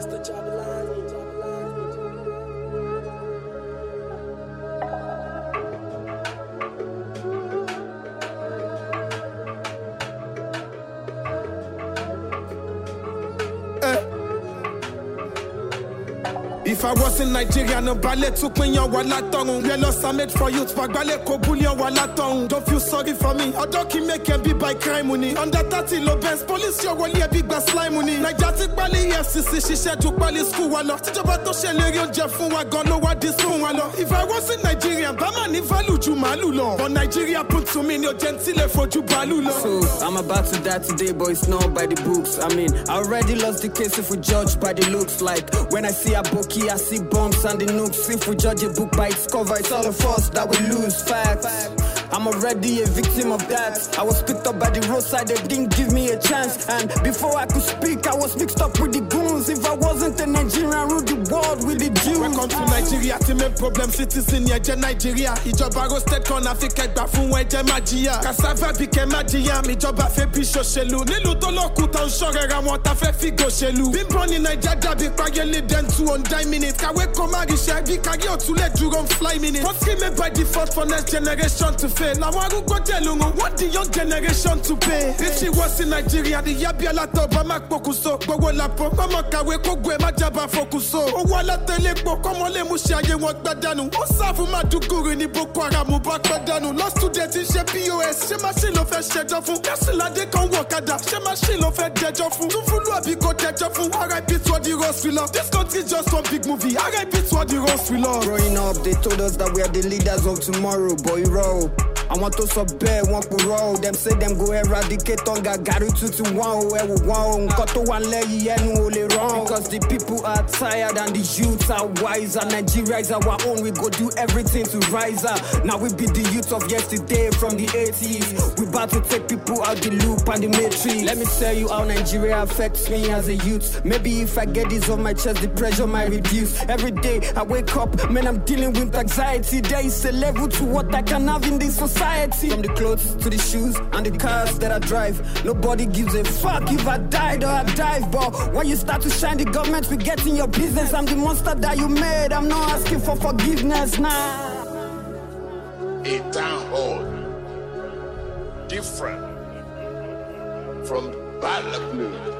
Mr. Jabalani. If I was in Nigeria, no ballet to pin your walatong. We lost I made for youth, but ballet ko bullion walatong. Don't feel sorry for me. I don't keep making be by crime money. Under 30 low best police, your wali a big bass slime money. Nigeria Bali FCC, she said to Bali school walo. Tijoba to Shelerion Jeffun wa gone what this phone walo. If I was in Nigeria, Bama ni value ju malulo. But Nigeria put to me no gentile for ju balulo. So I'm about to die today, but it's not by the books. I mean, I already lost the case if we judge by the looks. Like when I see a Boki, I see bumps and the nooks. If we judge a book by its cover, it's all of us that we lose. Facts. I'm already a victim of that. I was picked up by the roadside, they didn't give me a chance. And before I could speak, I was mixed up with the goons. If I wasn't a Nigerian, rule the world with the Jews. Welcome to Nigeria, team main problem citizen, yeah, Nigeria. Ijoba roasted corn, Africa, Bafun, Weje Magia. Cassava became Magia, mi joba fe pisho shelu. Nilu to lokuta ushore ramota fe figo shelu. Been born in Nigeria, be pageli den 2 on 10 minutes. Kawe komari shabi kagi otule duron fly minutes. What's given by default for next generation to fail? Now I go telungo, what the young generation to pay? If she was in Nigeria, the Yabiala Toba Pokuso, Bogola Mama Kawe Kogwe Majaba Fokuso. O wala telepo, komole mushaye what badanu. O savu maduguru ni Boko Haram back badanu. Lost to death in POS, she machine of a shedofu. Kasila de kon wakada, she machine of a dejofu. Tufulu abiko dejofu, RIP to the Rose we love. This country just one big movie, RIP to the Rose we love. Growing up, they told us that we are the leaders of tomorrow, boy roll. I want to sub want to roll. Them say them go eradicate on Gagaru to one Koto one lay only wrong. Because the people are tired and the youths are wiser. Nigeria is our own, we go do everything to rise up. Now we be the youth of yesterday from the 80s. We about to take people out the loop and the matrix. Let me tell you how Nigeria affects me as a youth. Maybe if I get this on my chest, the pressure might reduce. Every day I wake up, man, I'm dealing with anxiety. There is a level to what I can have in this society. From the clothes to the shoes and the cars that I drive, nobody gives a fuck if I died or I dive. But when you start to shine, the government will get in your business. I'm the monster that you made, I'm not asking for forgiveness now. A town hall different from Ballaplu.